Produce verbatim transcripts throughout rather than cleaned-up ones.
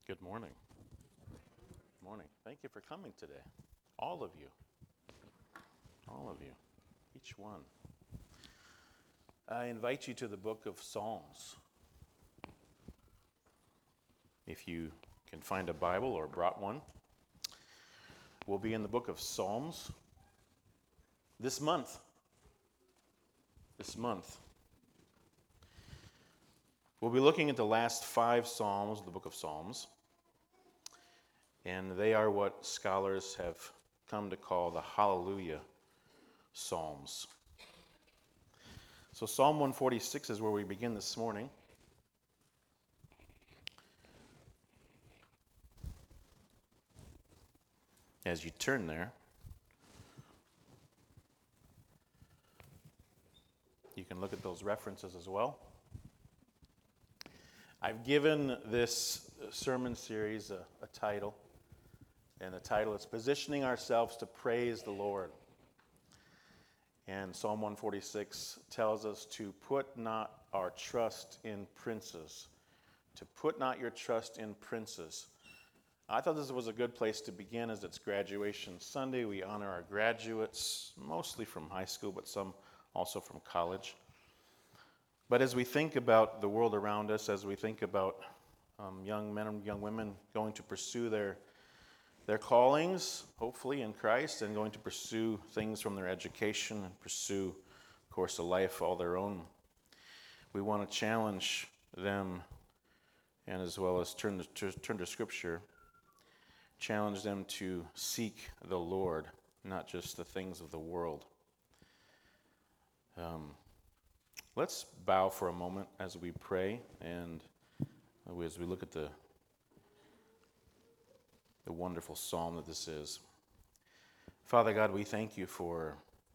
Good morning. Good morning. Thank you for coming today. All of you. All of you. Each one. I invite you to the book of Psalms. If you can find a Bible or brought one, we'll be in the book of Psalms this month. This month. We'll be looking at the last five Psalms of the book of Psalms. And they are what scholars have come to call the Hallelujah Psalms. So Psalm one forty-six is where we begin this morning. As you turn there, you can look at those references as well. I've given this sermon series a, a title, and the title is Positioning Ourselves to Praise the Lord. And Psalm one forty-six tells us to put not our trust in princes. To put not your trust in princes. I thought this was a good place to begin as it's graduation Sunday. We honor our graduates, mostly from high school, but some also from college. But as we think about the world around us, as we think about um, young men and young women going to pursue their their callings, hopefully in Christ, and going to pursue things from their education and pursue, of course, a life all their own, we want to challenge them, and as well as turn to, turn to Scripture, challenge them to seek the Lord, not just the things of the world. Um, let's bow for a moment as we pray and as we look at the the wonderful psalm that this is. Father God, we thank you for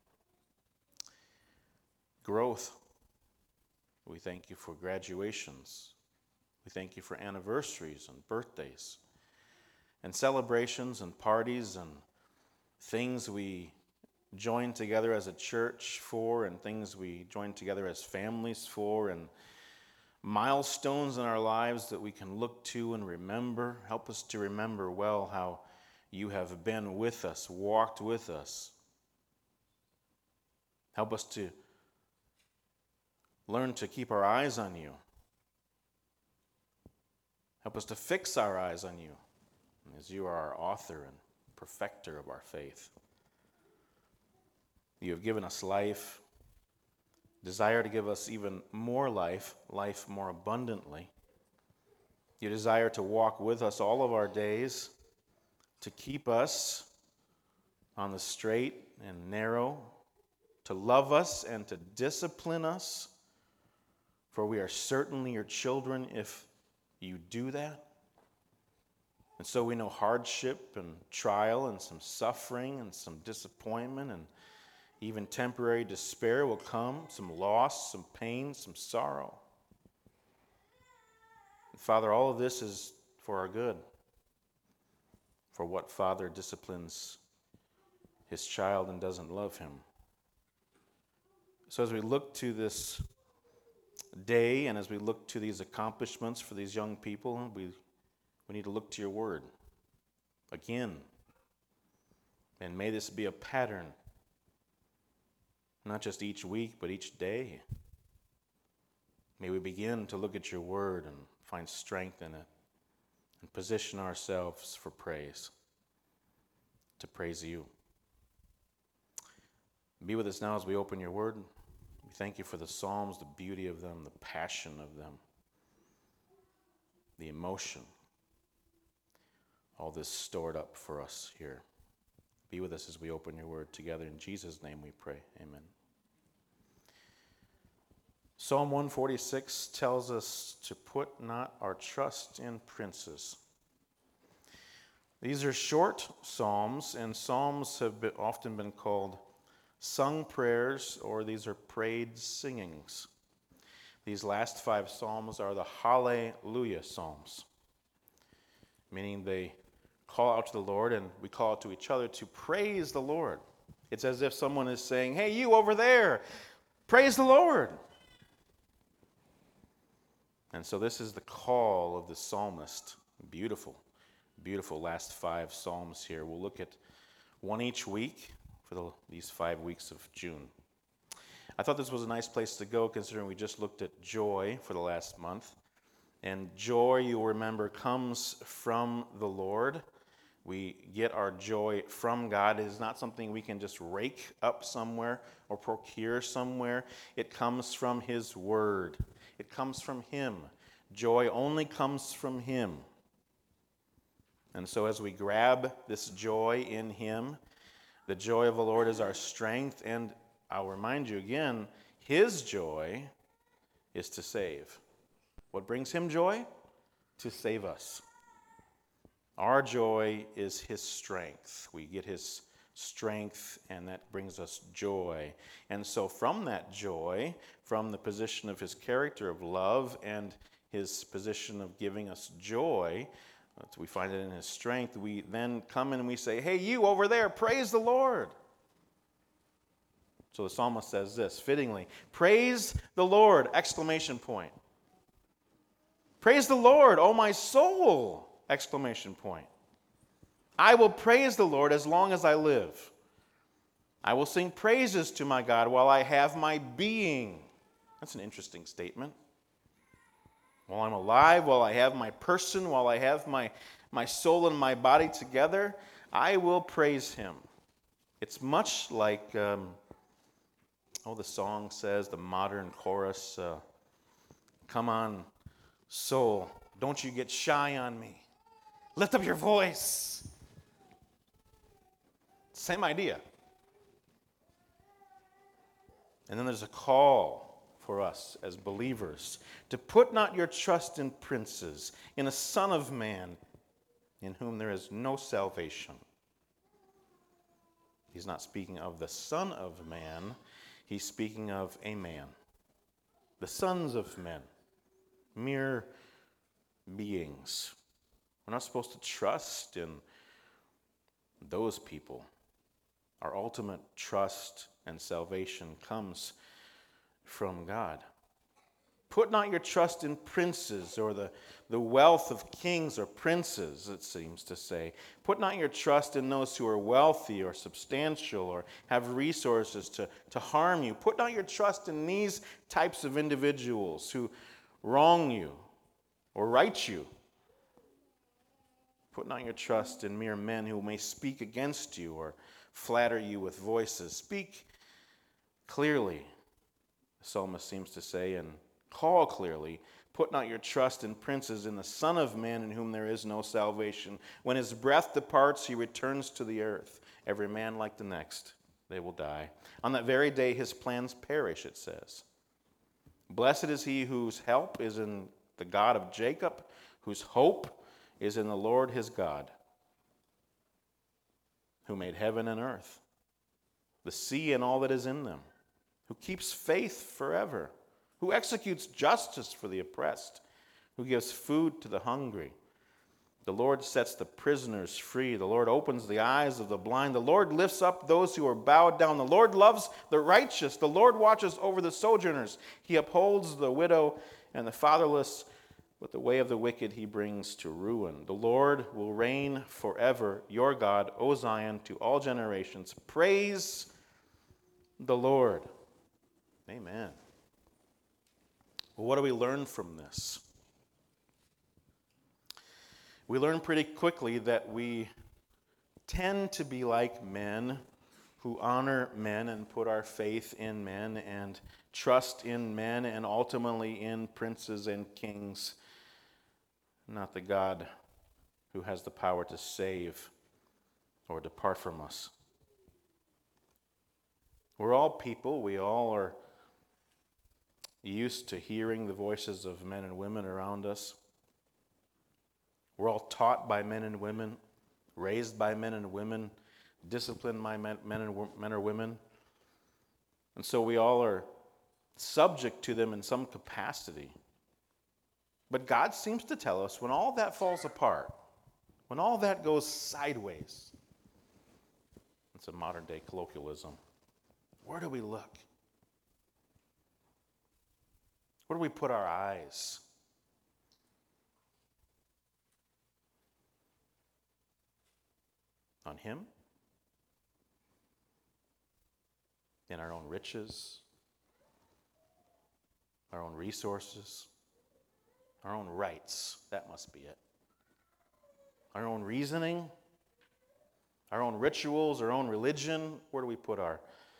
growth. We thank you for graduations. We thank you for anniversaries and birthdays and celebrations and parties and things we join together as a church for and things we join together as families for and milestones in our lives that we can look to and remember. Help us to remember well how you have been with us, walked with us. Help us to learn to keep our eyes on you. Help us to fix our eyes on you, as you are our author and perfecter of our faith. You have given us life, desire to give us even more life, life more abundantly. You desire to walk with us all of our days, to keep us on the straight and narrow, to love us and to discipline us, for we are certainly your children if you do that. And so we know hardship and trial and some suffering and some disappointment and even temporary despair will come, some loss, some pain, some sorrow. And Father, all of this is for our good. For what father disciplines his child and doesn't love him? So as we look to this day and as we look to these accomplishments for these young people, we, we need to look to your word again. And may this be a pattern, not just each week, but each day. May we begin to look at your word and find strength in it and position ourselves for praise, to praise you. Be with us now as we open your word. We thank you for the Psalms, the beauty of them, the passion of them, the emotion, all this stored up for us here. Be with us as we open your word together. In Jesus' name we pray. Amen. Psalm one forty-six tells us to put not our trust in princes. These are short psalms, and psalms have been, often been called sung prayers, or these are prayed singings. These last five psalms are the Hallelujah psalms, meaning they call out to the Lord, and we call out to each other to praise the Lord. It's as if someone is saying, hey, you over there, praise the Lord. And so this is the call of the psalmist Beautiful, beautiful last five Psalms here. We'll look at one each week for the, these five weeks of June. I thought this was a nice place to go considering we just looked at joy for the last month. And joy, you'll remember, comes from the Lord. We get our joy from God. It is not something we can just rake up somewhere or procure somewhere. It comes from His Word. It comes from Him. Joy only comes from Him. And so as we grab this joy in Him, the joy of the Lord is our strength. And I'll remind you again, His joy is to save. What brings Him joy? To save us. Our joy is His strength. We get His strength, and that brings us joy. And so from that joy, from the position of His character of love and His position of giving us joy, we find it in His strength, we then come in and we say, hey, you over there, praise the Lord. So the psalmist says this, fittingly, praise the Lord, exclamation point. Praise the Lord, O my soul, exclamation point. I will praise the Lord as long as I live. I will sing praises to my God while I have my being. That's an interesting statement. While I'm alive, while I have my person, while I have my, my soul and my body together, I will praise Him. It's much like, um, oh, the song says, the modern chorus, uh, come on, soul, don't you get shy on me. Lift up your voice. Same idea. And then there's a call for us as believers to put not your trust in princes, in a son of man, in whom there is no salvation. He's not speaking of the Son of Man. He's speaking of a man. The sons of men. Mere beings. We're not supposed to trust in those people. Our ultimate trust and salvation comes from God. Put not your trust in princes or the, the wealth of kings or princes, it seems to say. Put not your trust in those who are wealthy or substantial or have resources to, to harm you. Put not your trust in these types of individuals who wrong you or right you. Put not your trust in mere men who may speak against you or flatter you with voices. Speak clearly, the psalmist seems to say, and call clearly. Put not your trust in princes, in the Son of Man in whom there is no salvation. When his breath departs, he returns to the earth. Every man like the next, they will die. On that very day his plans perish, it says. Blessed is he whose help is in the God of Jacob, whose hope is in the Lord his God, who made heaven and earth, the sea and all that is in them, who keeps faith forever, who executes justice for the oppressed, who gives food to the hungry. The Lord sets the prisoners free. The Lord opens the eyes of the blind. The Lord lifts up those who are bowed down. The Lord loves the righteous. The Lord watches over the sojourners. He upholds the widow and the fatherless, but the way of the wicked he brings to ruin. The Lord will reign forever. Your God, O Zion, to all generations. Praise the Lord. Amen. Well, what do we learn from this? We learn pretty quickly that we tend to be like men who honor men and put our faith in men and trust in men and ultimately in princes and kings, not the God who has the power to save or depart from us. We're all people. We all are used to hearing the voices of men and women around us. We're all taught by men and women, raised by men and women, disciplined by men, men, and, men or women. And so we all are subject to them in some capacity. But God seems to tell us when all that falls apart, when all that goes sideways, it's a modern day colloquialism, where do we look? Where do we put our eyes? On Him? In our own riches? Our own resources? Our own rights? That must be it. Our own reasoning? Our own rituals? Our own religion? Where do we put our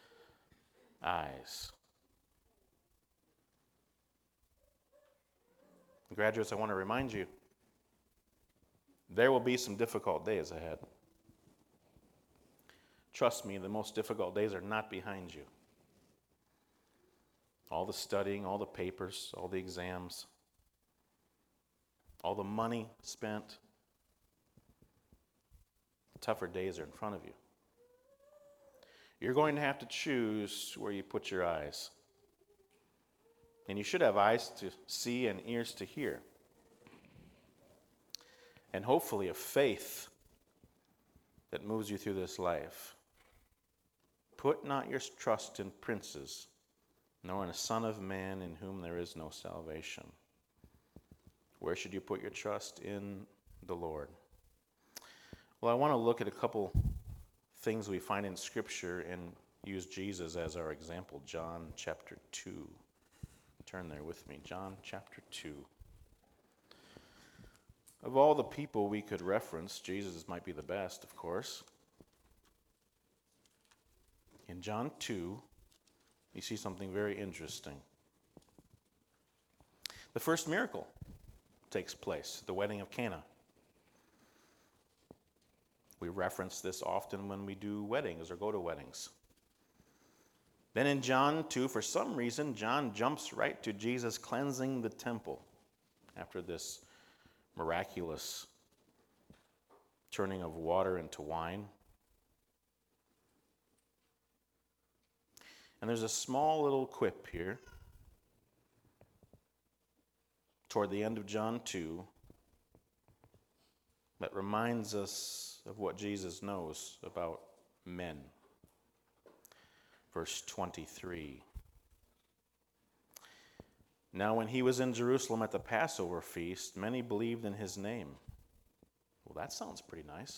eyes? Graduates, I want to remind you, there will be some difficult days ahead. Trust me, the most difficult days are not behind you. All the studying, all the papers, all the exams, all the money spent, the tougher days are in front of you. You're going to have to choose where you put your eyes. And you should have eyes to see and ears to hear. And hopefully a faith that moves you through this life. Put not your trust in princes, nor in a son of man in whom there is no salvation. Where should you put your trust? In the Lord. Well, I want to look at a couple things we find in Scripture and use Jesus as our example. John chapter two. Turn there with me. John chapter two. Of all the people we could reference, Jesus might be the best, of course. In John two, you see something very interesting. The first miracle takes place, the wedding of Cana. We reference this often when we do weddings or go to weddings. Then in John two, for some reason, John jumps right to Jesus cleansing the temple after this miraculous turning of water into wine. And there's a small little quip here toward the end of John two that reminds us of what Jesus knows about men. Verse twenty-three. Now when he was in Jerusalem at the Passover feast, many believed in his name. Well, that sounds pretty nice.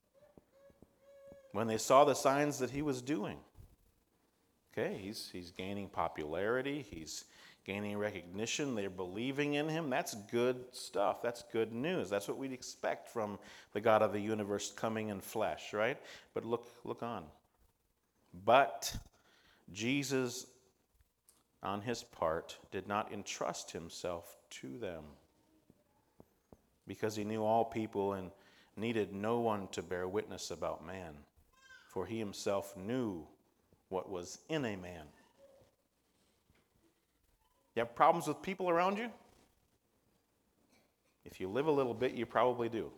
When they saw the signs that he was doing. Okay, he's, he's gaining popularity. He's gaining recognition. They're believing in him. That's good stuff. That's good news. That's what we'd expect from the God of the universe coming in flesh, right? But look, look on. But Jesus, on his part, did not entrust himself to them because he knew all people and needed no one to bear witness about man, for he himself knew what was in a man. You have problems with people around you? If you live a little bit, you probably do.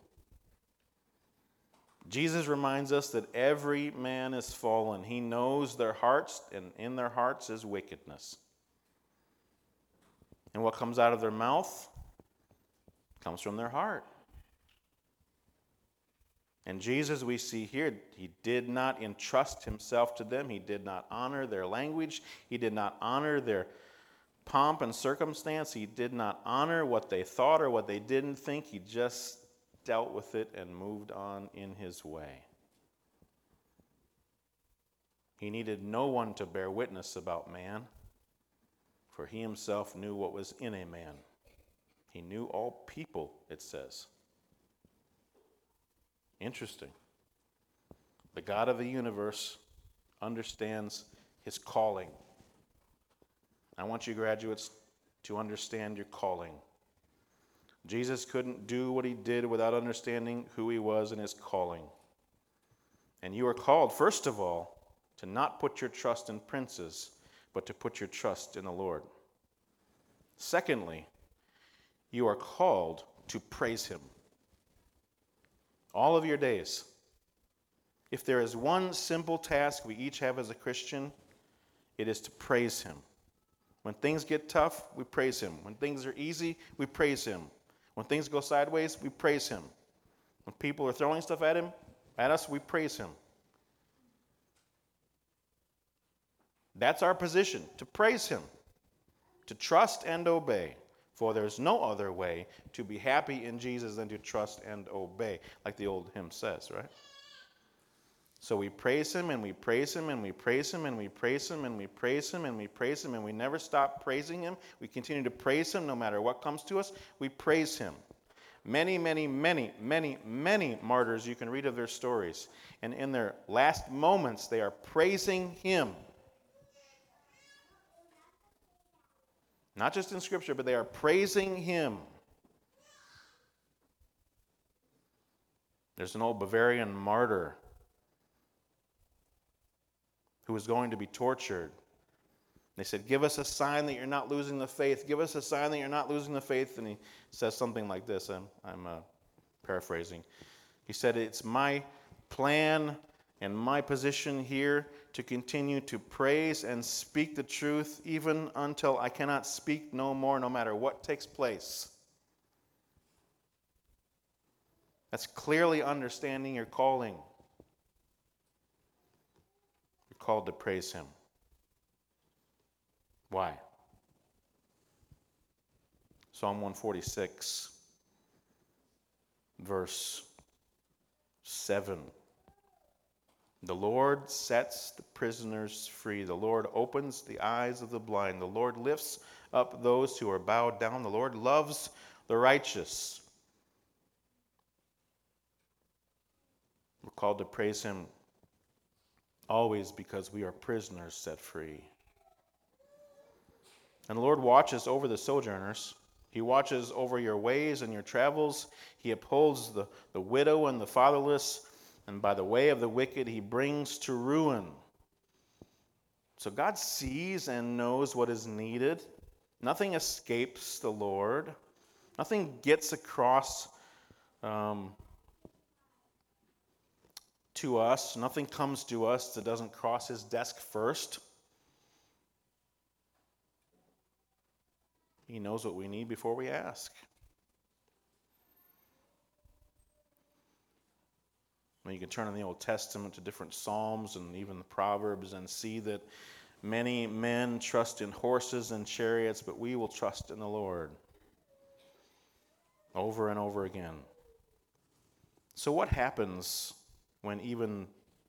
Jesus reminds us that every man is fallen. He knows their hearts, and in their hearts is wickedness. And what comes out of their mouth comes from their heart. And Jesus, we see here, he did not entrust himself to them. He did not honor their language. He did not honor their pomp and circumstance. He did not honor what they thought or what they didn't think. He just dealt with it and moved on in his way. He needed no one to bear witness about man, for he himself knew what was in a man. He knew all people, it says. Interesting. The God of the universe understands his calling. I want you graduates to understand your calling. Jesus couldn't do what he did without understanding who he was and his calling. And you are called, first of all, to not put your trust in princes, but to put your trust in the Lord. Secondly, you are called to praise him. All of your days. If there is one simple task we each have as a Christian, it is to praise him. When things get tough, we praise him. When things are easy, we praise him. When things go sideways, we praise him. When people are throwing stuff at him, at us, we praise him. That's our position, to praise him, to trust and obey. For there's no other way to be happy in Jesus than to trust and obey, like the old hymn says, right? So we praise him and we praise him and we praise him and we praise him and we praise him and we praise him and we never stop praising him. We continue to praise him no matter what comes to us. We praise him. Many, many, many, many, many martyrs, you can read of their stories. And in their last moments, they are praising him. Not just in Scripture, but they are praising him. There's an old Bavarian martyr who was going to be tortured. They said, give us a sign that you're not losing the faith. Give us a sign that you're not losing the faith. And he says something like this. I'm, I'm uh, paraphrasing. He said, it's my plan and my position here to continue to praise and speak the truth even until I cannot speak no more, no matter what takes place. That's clearly understanding your calling. You're called to praise him. Why? Psalm one forty-six, verse seven. The Lord sets the prisoners free. The Lord opens the eyes of the blind. The Lord lifts up those who are bowed down. The Lord loves the righteous. We're called to praise him always because we are prisoners set free. And the Lord watches over the sojourners. He watches over your ways and your travels. He upholds the, the widow and the fatherless. And by the way of the wicked, he brings to ruin. So God sees and knows what is needed. Nothing escapes the Lord. Nothing gets across um, to us. Nothing comes to us that doesn't cross his desk first. He knows what we need before we ask. You can turn in the Old Testament to different Psalms and even the Proverbs and see that many men trust in horses and chariots, but we will trust in the Lord. Over and over again. So what happens when even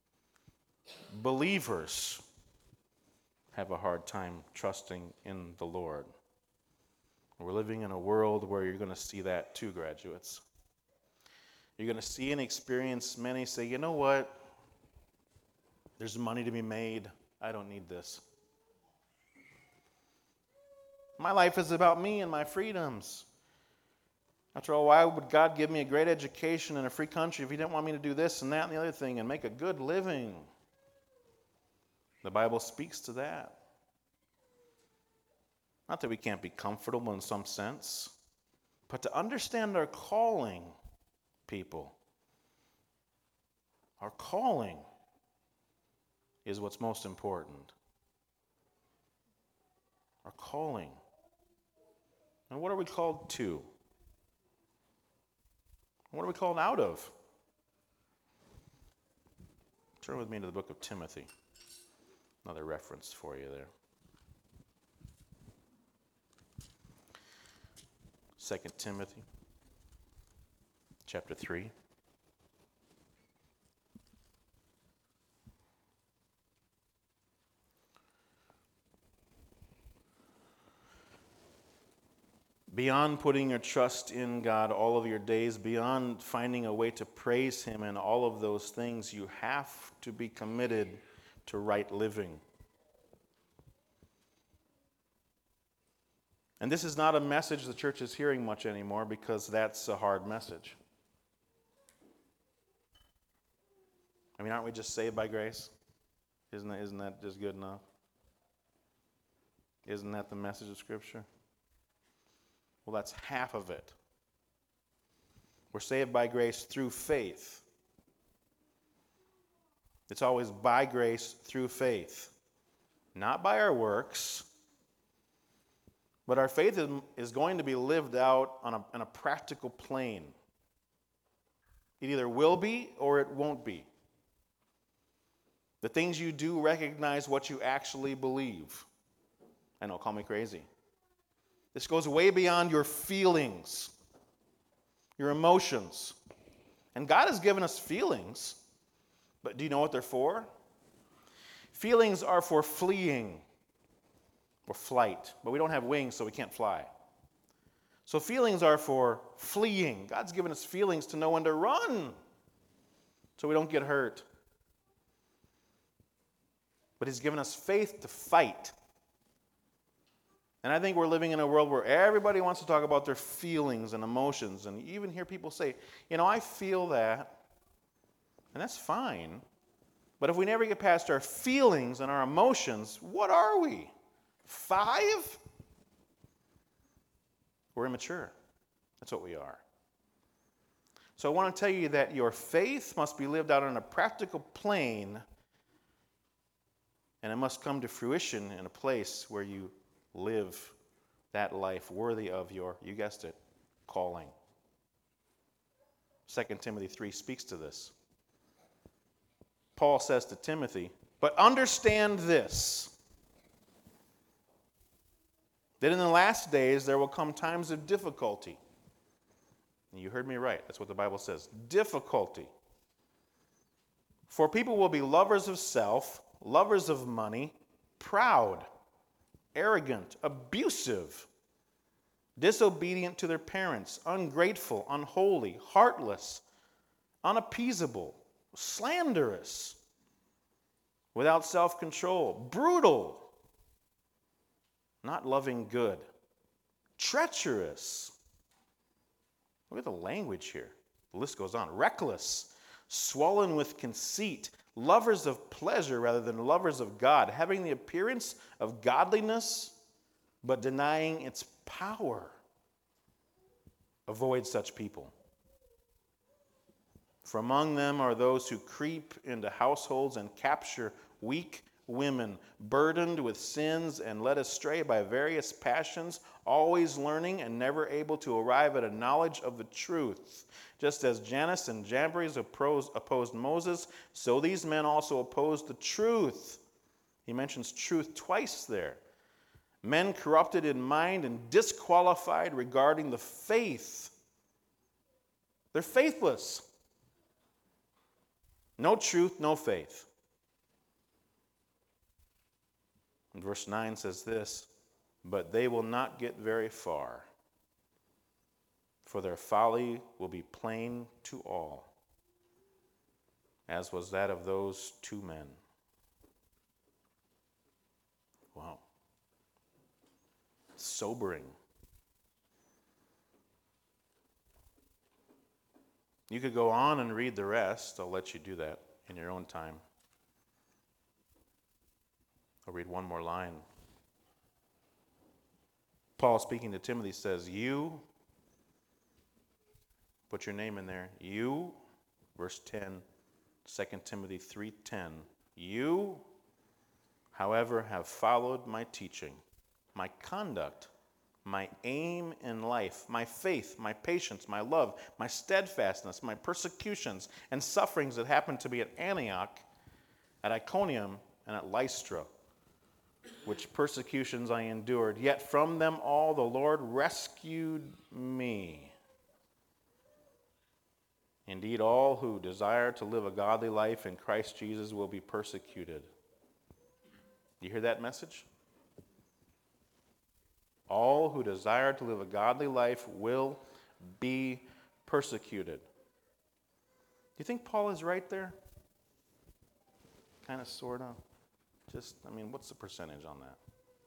believers have a hard time trusting in the Lord? We're living in a world where you're going to see that too, graduates. You're going to see and experience many say, you know what? There's money to be made. I don't need this. My life is about me and my freedoms. After all, why would God give me a great education in a free country if he didn't want me to do this and that and the other thing and make a good living? The Bible speaks to that. Not that we can't be comfortable in some sense, but to understand our calling, people. Our calling is what's most important. Our calling. And what are we called to? What are we called out of? Turn with me to the book of Timothy. Another reference for you there. Second Timothy, chapter three. Beyond putting your trust in God all of your days, beyond finding a way to praise him and all of those things, you have to be committed to right living. And this is not a message the church is hearing much anymore because that's a hard message. I mean, aren't we just saved by grace? Isn't that, isn't that just good enough? Isn't that the message of Scripture? Well, that's half of it. We're saved by grace through faith. It's always by grace through faith. Not by our works. But our faith is, is going to be lived out on a, on a practical plane. It either will be or it won't be. The things you do recognize what you actually believe. I know, call me crazy. This goes way beyond your feelings, your emotions. And God has given us feelings. But do you know what they're for? Feelings are for fleeing or flight, but we don't have wings, so we can't fly. So feelings are for fleeing. God's given us feelings to know when to run so we don't get hurt. But he's given us faith to fight. And I think we're living in a world where everybody wants to talk about their feelings and emotions. And you even hear people say, you know, I feel that. And that's fine. But if we never get past our feelings and our emotions, what are we? Five? We're immature. That's what we are. So I want to tell you that your faith must be lived out on a practical plane, and it must come to fruition in a place where you live that life worthy of your, you guessed it, calling. Second Timothy three speaks to this. Paul says to Timothy, but understand this, that in the last days there will come times of difficulty. And you heard me right. That's what the Bible says. Difficulty. For people will be lovers of self, lovers of money, proud, arrogant, abusive, disobedient to their parents, ungrateful, unholy, heartless, unappeasable, slanderous, without self-control, brutal, not loving good, treacherous. Look at the language here. The list goes on. Reckless, swollen with conceit, lovers of pleasure rather than lovers of God, having the appearance of godliness, but denying its power. Avoid such people. For among them are those who creep into households and capture weak women, burdened with sins and led astray by various passions, always learning and never able to arrive at a knowledge of the truth. Just as Jannes and Jambres opposed, opposed Moses, so these men also opposed the truth. He mentions truth twice there. Men corrupted in mind and disqualified regarding the faith. They're faithless. No truth, no faith. And verse nine says this, but they will not get very far, for their folly will be plain to all, as was that of those two men. Wow. Sobering. You could go on and read the rest. I'll let you do that in your own time. I'll read one more line. Paul, speaking to Timothy, says, you, put your name in there, you, verse ten, Second Timothy three ten, you, however, have followed my teaching, my conduct, my aim in life, my faith, my patience, my love, my steadfastness, my persecutions and sufferings that happened to be at Antioch, at Iconium, and at Lystra, which persecutions I endured. Yet from them all the Lord rescued me. Indeed, all who desire to live a godly life in Christ Jesus will be persecuted. You hear that message? All who desire to live a godly life will be persecuted. Do you think Paul is right there? Kind of, sort of. Just, I mean, what's the percentage on that?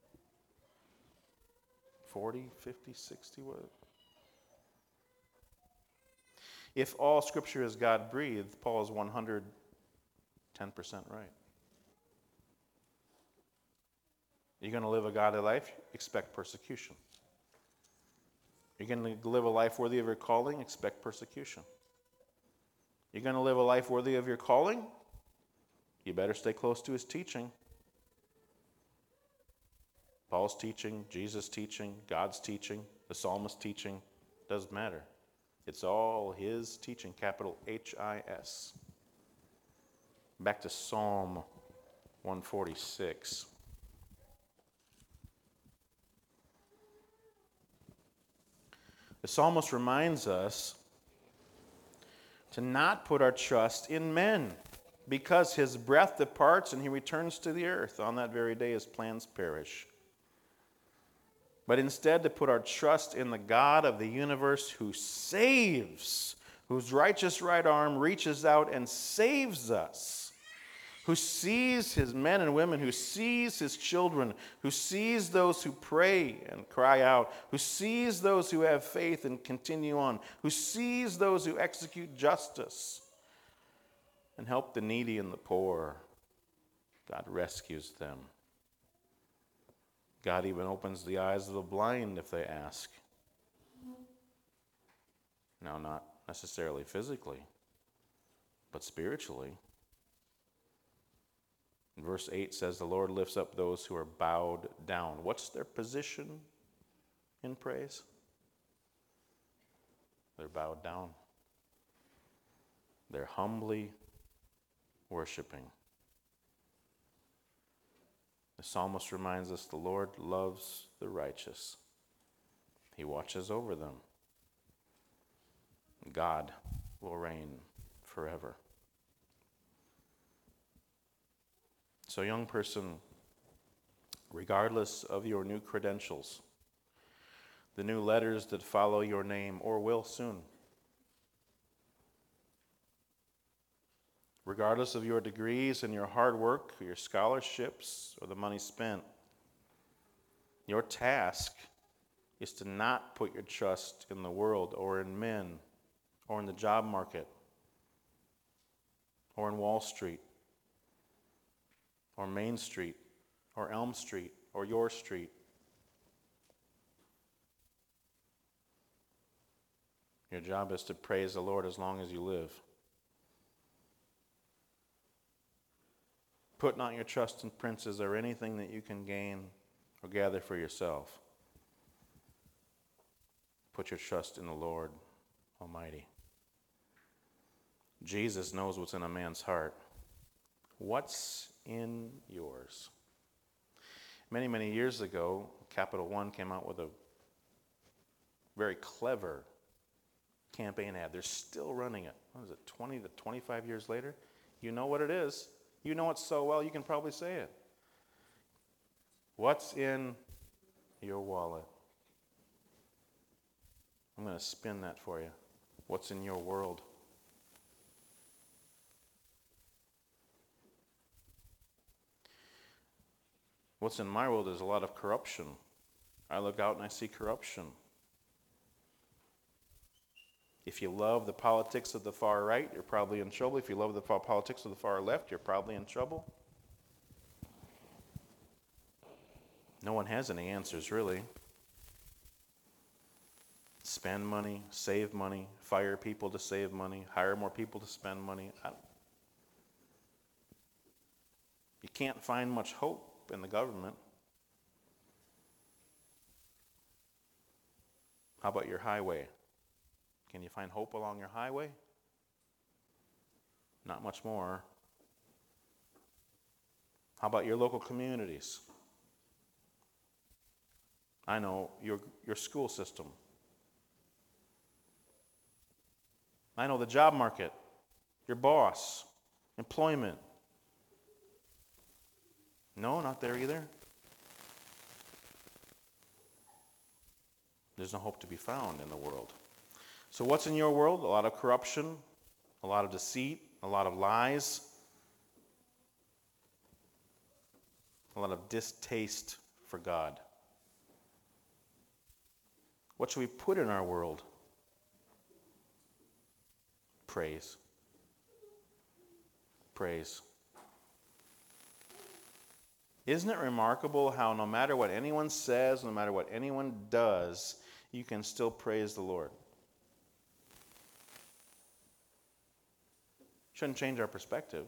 forty, fifty, sixty? What? If all Scripture is God-breathed, Paul is one hundred ten percent right. You're going to live a godly life? Expect persecution. You're going to live a life worthy of your calling? Expect persecution. You're going to live a life worthy of your calling? You better stay close to his teaching. Paul's teaching, Jesus' teaching, God's teaching, the psalmist's teaching, doesn't matter. It's all his teaching, capital H I S. Back to Psalm one forty-six. The psalmist reminds us to not put our trust in men. because his breath departs and he returns to the earth. On that very day, his plans perish. But instead, to put our trust in the God of the universe who saves, whose righteous right arm reaches out and saves us, who sees his men and women, who sees his children, who sees those who pray and cry out, who sees those who have faith and continue on, who sees those who execute justice and help the needy and the poor. God rescues them. God even opens the eyes of the blind if they ask. Now, not necessarily physically, but spiritually. Verse eight says, the Lord lifts up those who are bowed down. What's their position in praise? They're bowed down. They're humbly worshiping. The psalmist reminds us the Lord loves the righteous. He watches over them. God will reign forever. So, young person, regardless of your new credentials, the new letters that follow your name or will soon, regardless of your degrees and your hard work, your scholarships, or the money spent, your task is to not put your trust in the world or in men or in the job market or in Wall Street or Main Street or Elm Street or your street. Your job is to praise the Lord as long as you live. Put not your trust in princes or anything that you can gain or gather for yourself. Put your trust in the Lord Almighty. Jesus knows what's in a man's heart. What's in yours? Many, many years ago, Capital One came out with a very clever campaign ad. They're still running it. What is it, twenty to twenty-five years later? You know what it is. You know it so well, you can probably say it. What's in your wallet? I'm going to spin that for you. What's in your world? What's in my world is a lot of corruption. I look out and I see corruption. If you love the politics of the far right, you're probably in trouble. If you love the politics of the far left, you're probably in trouble. No one has any answers, really. Spend money, save money, fire people to save money, hire more people to spend money. I don't, you can't find much hope in the government. How about your highway? Can you find hope along your highway? Not much more. How about your local communities? I know your, your school system. I know the job market, your boss, employment. No, not there either. There's no hope to be found in the world. So what's in your world? A lot of corruption, a lot of deceit, a lot of lies, a lot of distaste for God. What should we put in our world? Praise. Praise. Isn't it remarkable how no matter what anyone says, no matter what anyone does, you can still praise the Lord? Shouldn't change our perspective.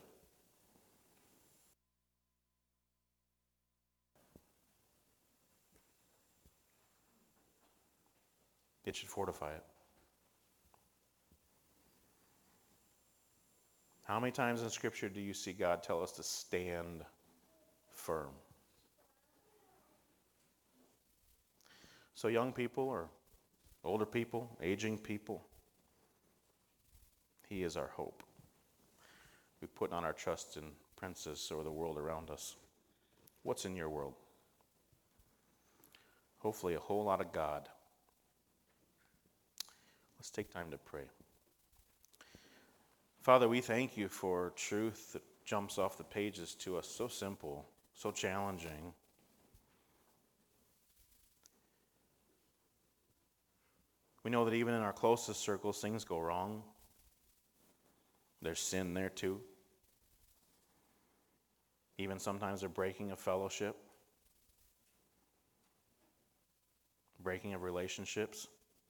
It should fortify it. How many times in Scripture do you see God tell us to stand firm? So young people or older people, aging people, He is our hope. We put on our trust in princes or the world around us. What's in your world? Hopefully a whole lot of God. Let's take time to pray. Father, we thank you for truth that jumps off the pages to us, so simple, so challenging. We know that even in our closest circles, things go wrong. There's sin there too. Even sometimes a breaking of fellowship, breaking of relationships.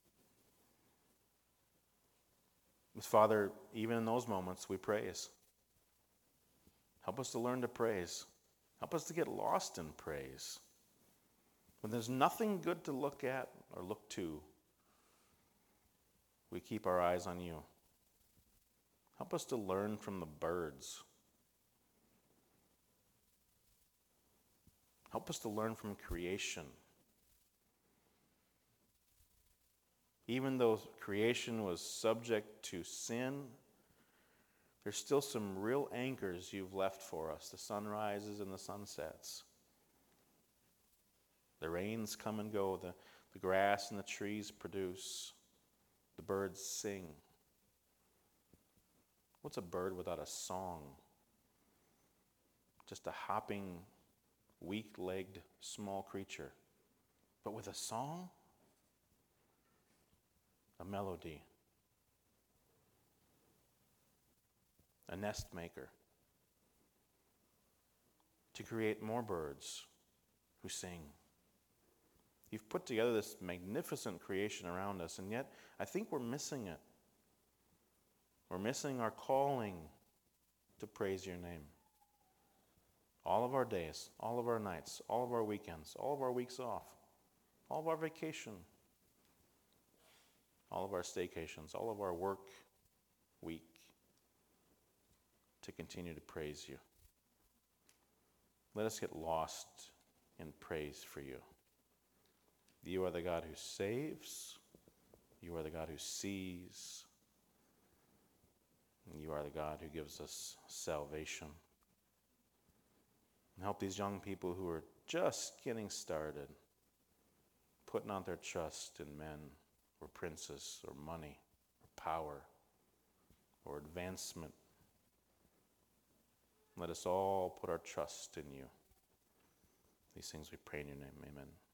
But Father, even in those moments, we praise. Help us to learn to praise. Help us to get lost in praise. When there's nothing good to look at or look to, we keep our eyes on you. Help us to learn from the birds. Help us to learn from creation. Even though creation was subject to sin, there's still some real anchors you've left for us. The sunrises and the sunsets. The rains come and go. The, the grass and the trees produce. The birds sing. What's a bird without a song? Just a hopping, weak-legged, small creature. But with a song, a melody, a nest maker, to create more birds who sing. You've put together this magnificent creation around us, and yet I think we're missing it. We're missing our calling to praise your name. All of our days, all of our nights, all of our weekends, all of our weeks off, all of our vacation, all of our staycations, all of our work week, to continue to praise you. Let us get lost in praise for you. You are the God who saves. You are the God who sees. And you are the God who gives us salvation. And help these young people who are just getting started, putting out their trust in men or princes or money or power or advancement. Let us all put our trust in you. These things we pray in your name. Amen.